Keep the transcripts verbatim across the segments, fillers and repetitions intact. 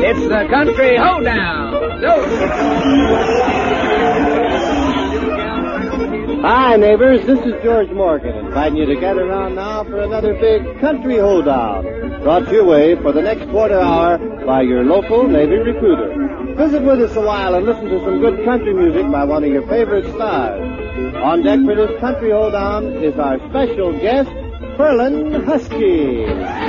It's the Country Hoedown. Go. Hi, neighbors. This is George Morgan inviting you to gather around now for another big Country Hoedown, brought your way for the next quarter hour by your local Navy recruiter. Visit with us a while and listen to some good country music by one of your favorite stars. On deck for this Country Hoedown is our special guest, Ferlin Husky.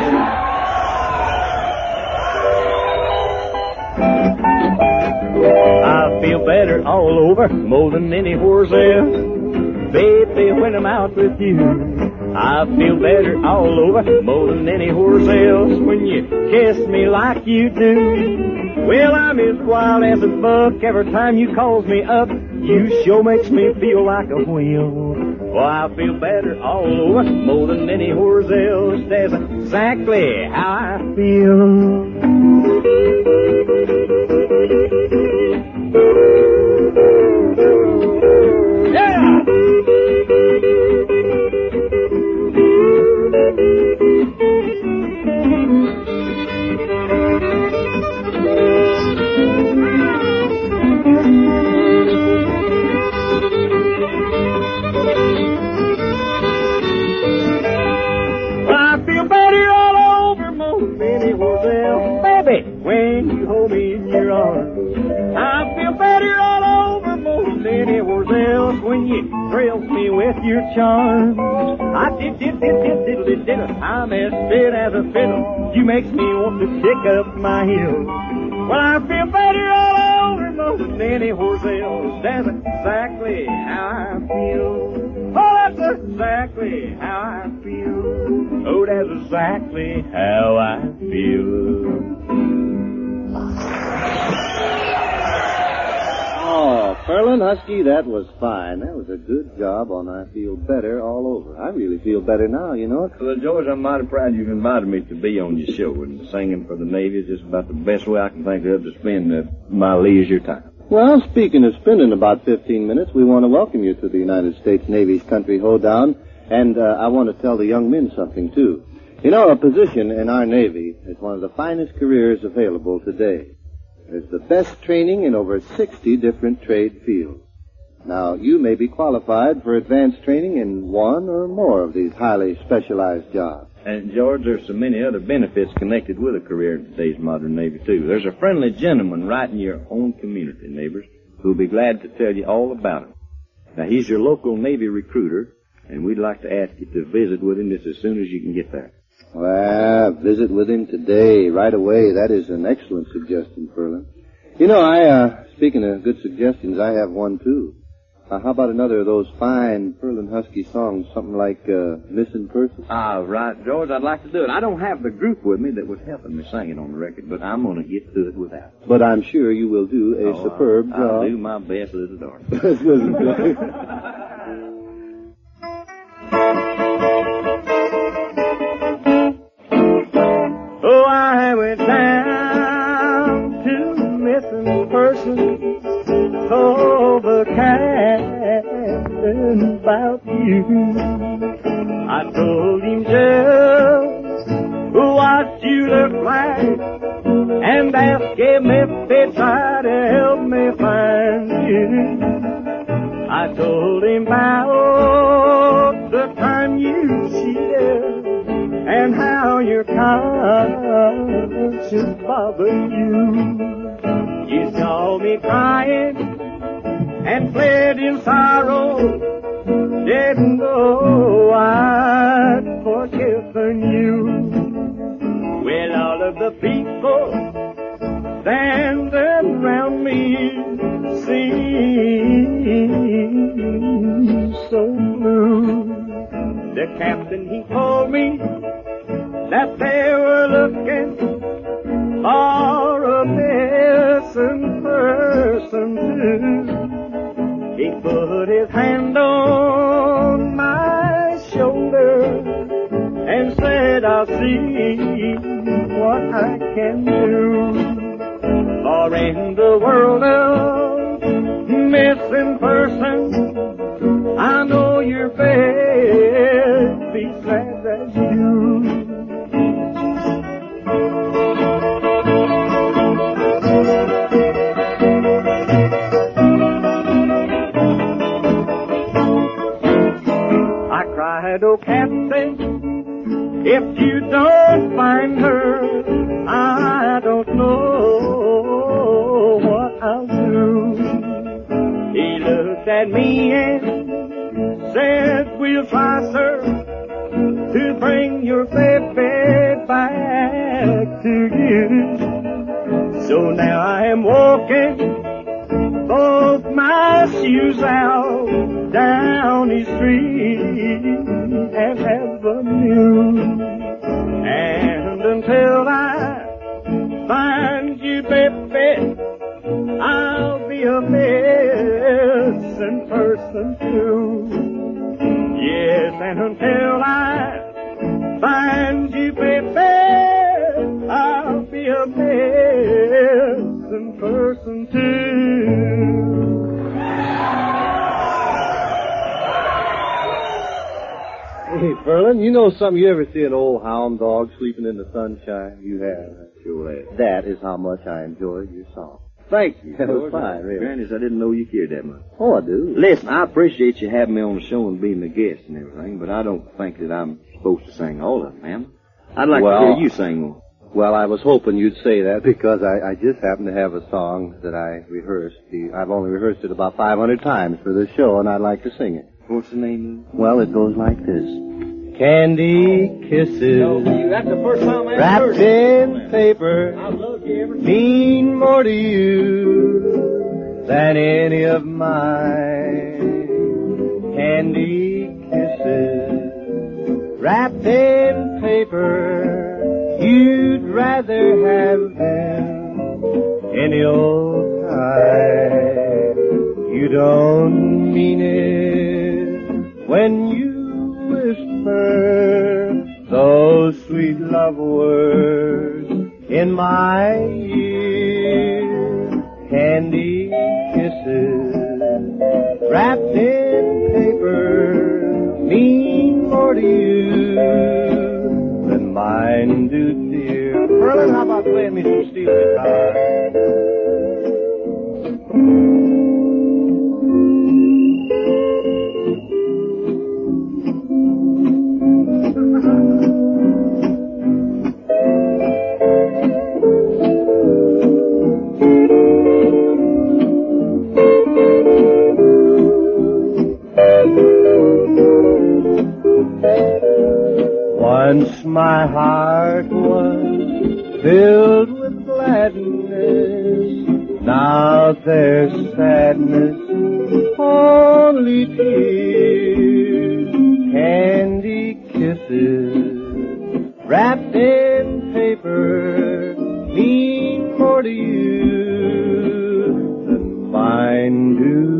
I feel better all over, more than anywheres else. Baby, when I'm out with you, I feel better all over, more than anywheres else. When you kiss me like you do, well, I'm as wild as a buck. Every time you calls me up, you sure makes me feel like a whale. Well, I feel better all over, more than anywheres else. That's exactly how I feel. Yeah! I feel better all over, more than anywhere else. Baby, when you hold me in your arms, I feel better all over, more than anywhere else. When you thrill me with your charms, I did, did, did, did, did, did, did. I'm as fit as a fiddle. You makes me want to kick up my heels. Well, I feel better all over, more than anywhere else. That's exactly how I feel. Oh, that's exactly how I feel. Oh, that's exactly how I feel. Oh, Ferlin Husky, that was fine. That was a good job on I Feel Better all over. I really feel better now, you know. Well, George, I'm mighty proud you've invited me to be on your show, and singing for the Navy is just about the best way I can think of to spend uh, my leisure time. Well, speaking of spending about fifteen minutes, we want to welcome you to the United States Navy's Country Hoedown, and uh, I want to tell the young men something, too. You know, a position in our Navy is one of the finest careers available today. There's the best training in over sixty different trade fields. Now, you may be qualified for advanced training in one or more of these highly specialized jobs. And, George, there's so many other benefits connected with a career in today's modern Navy, too. There's a friendly gentleman right in your own community, neighbors, who'll be glad to tell you all about him. Now, he's your local Navy recruiter, and we'd like to ask you to visit with him just as soon as you can get there. Well, visit with him today, right away. That is an excellent suggestion, Ferlin. You know, I, uh, speaking of good suggestions, I have one, too. Uh, how about another of those fine Ferlin Husky songs, something like uh, Missing Person? Ah, right, George, I'd like to do it. I don't have the group with me that was helping me sing it on the record, but I'm going to get to it without it. But I'm sure you will do a oh, superb I'll, job. I'll do my best, little darling. Oh, I went down to the missing person. Oh, the captain about you. I told him just what you look like and asked him if they'd try to help me find you. I told him about the time you cheated and how your conscience bothered you. You saw me crying and fled in sorrow, didn't know I'd forgiven you. Well, all of the people standing around me seemed so blue. The captain, he told me that they were looking for a missing person too. He put his hand on my shoulder and said, I'll see what I can do. For in the world of missing persons, I know your bed be sad as you. oh, Captain, if you don't find her, I don't know what I'll do. He looked at me and said, we'll try, sir, to bring your baby back to you. So now I am walking both my shoes out down the street and Avenue. And until I find you, baby, I'll be a missing person too. Yes, and until I find you, baby, I'll be a missing person too. Hey, Ferlin, you know something? You ever see an old hound dog sleeping in the sunshine? You have. Sure have. That is how much I enjoyed your song. Thank you. That was fine, really. Granny's, I didn't know you cared that much. Oh, I do. Listen, I appreciate you having me on the show and being a guest and everything, but I don't think that I'm supposed to sing all of them, ma'am. I'd like well, to hear you sing one. Well, I was hoping you'd say that because I, I just happen to have a song that I rehearsed. The, I've only rehearsed it about five hundred times for this show, and I'd like to sing it. What's the name of it? Well, it goes like this. Candy kisses No, that's the first time I ever wrapped heard it. in paper I love you ever since. mean more to you than any of mine. Candy kisses wrapped in paper, you'd rather have them any old time. You don't mean it when you whisper those sweet love words in my ear. Candy kisses wrapped in paper mean more to you than mine do, dear. Merlin, how about playing me some steel guitar? Once my heart was filled with gladness, now there's sadness, only tears. Candy kisses wrapped in paper mean more to you than mine do,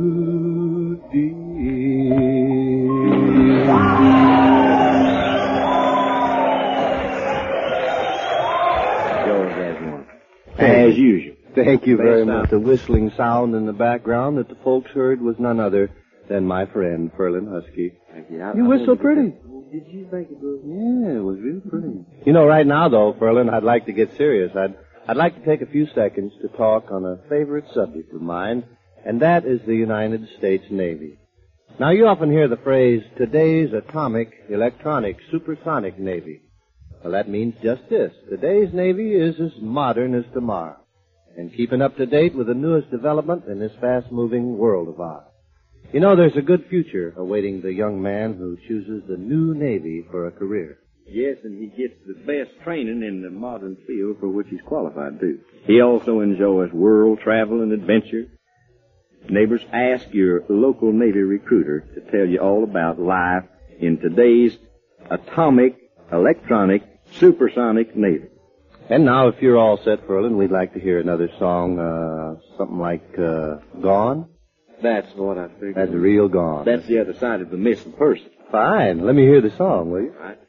As usual. Thank you very Best much. The whistling sound in the background that the folks heard was none other than my friend, Ferlin Husky. Thank you. I, You I whistle pretty. Did you think it was? Yeah, it was real pretty. You know, right now, though, Ferlin, I'd like to get serious. I'd, I'd like to take a few seconds to talk on a favorite subject of mine, and that is the United States Navy. Now, you often hear the phrase, today's atomic, electronic, supersonic Navy. Well, that means just this. Today's Navy is as modern as tomorrow, and keeping up to date with the newest development in this fast-moving world of ours. You know, there's a good future awaiting the young man who chooses the new Navy for a career. Yes, and he gets the best training in the modern field for which he's qualified to. He also enjoys world travel and adventure. Neighbors, ask your local Navy recruiter to tell you all about life in today's atomic, electronic, supersonic Navy. And now, if you're all set, Ferlin, we'd like to hear another song, uh, something like, uh, Gone. That's what I figured. That's real Gone. That's the other side of the missing person. Fine. Let me hear the song, will you? All right.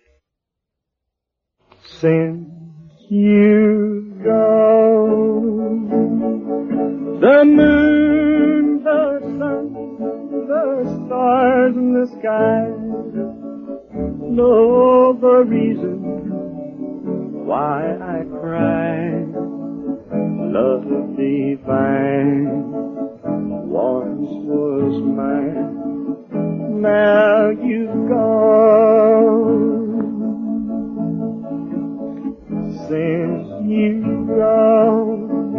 Since you've gone, the moon, the sun, the stars in the sky know the reason why I cry. Love divine once was mine, now you've gone. Since you've gone,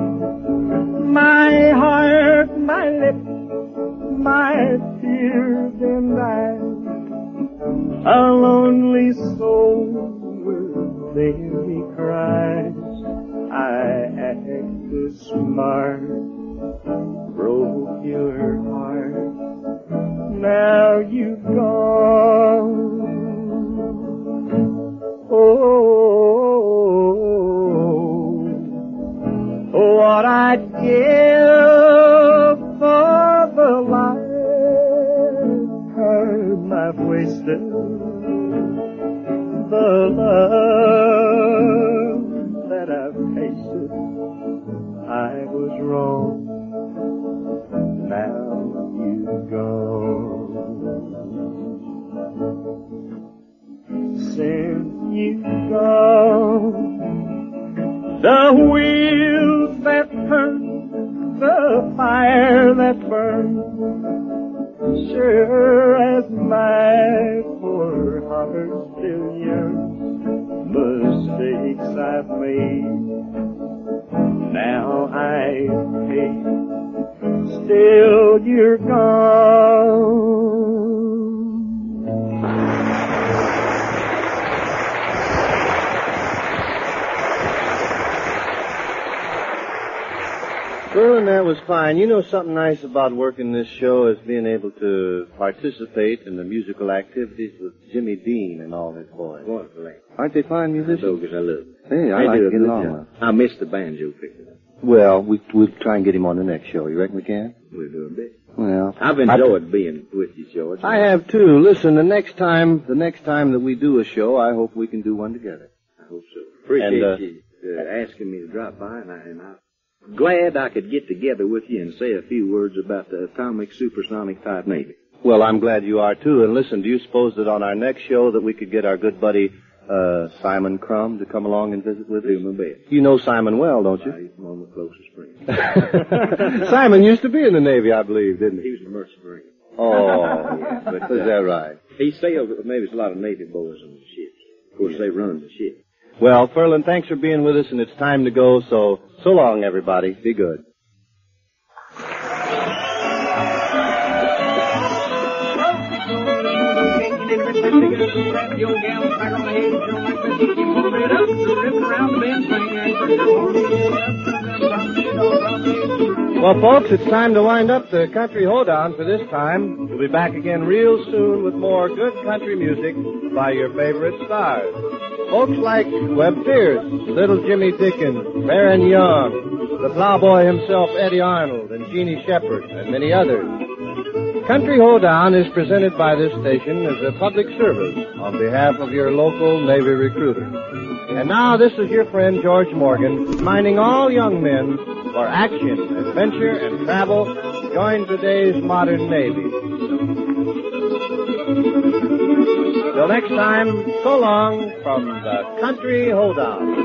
my heart, my lips, my tears and I, a lonely soul within me cries. I acted smart, broke your heart, now you've gone. Oh, what I'd give for the lifetime I've wasted, the love that I've tasted. I was wrong, now you've gone. Since you've gone, the wheels that turn, the fire that burns, sure as my poor heart still yearns. Mistakes I've made, now I pay, still you're gone. Merlin, that was fine. You know, something nice about working this show is being able to participate in the musical activities with Jimmy Dean and all his boys. Wonderful. Aren't they fine musicians? So good, I love them. Hey, I They like do to a get good along job. with them. I missed the banjo picking up. Well, we, we'll try and get him on the next show. You reckon we can? We'll do a bit. Well, I've enjoyed being with you, George. I have too. Listen, the next time, the next time that we do a show, I hope we can do one together. I hope so. Appreciate And, uh, you uh, asking me to drop by, and, I, and I'm glad I could get together with you and say a few words about the atomic supersonic type Navy. Well, I'm glad you are too. And listen, do you suppose that on our next show that we could get our good buddy uh, Simon Crum to come along and visit with us? Do my best. You know Simon well, don't you? He's one of my closest friends. Simon used to be in the Navy, I believe, didn't He he? was a merchant marine. Oh, Yeah, but, is uh, that right? He sailed, maybe it's a lot of Navy boys on the ships. Of course, they run the ship. Well, Ferlin, thanks for being with us, and it's time to go, so so long, everybody. Be good. Well, folks, it's time to wind up the Country Hoedown for this time. We'll be back again real soon with more good country music by your favorite stars. Folks like Webb Pierce, Little Jimmy Dickens, Baron Young, the plowboy himself, Eddie Arnold, and Jeannie Shepherd, and many others. Country Hoedown is presented by this station as a public service on behalf of your local Navy recruiter. And now this is your friend George Morgan, reminding all young men for action, adventure, and travel, join today's modern Navy. Till next time, so long from the Country Hoedown.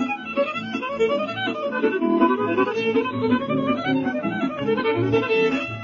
Thank you.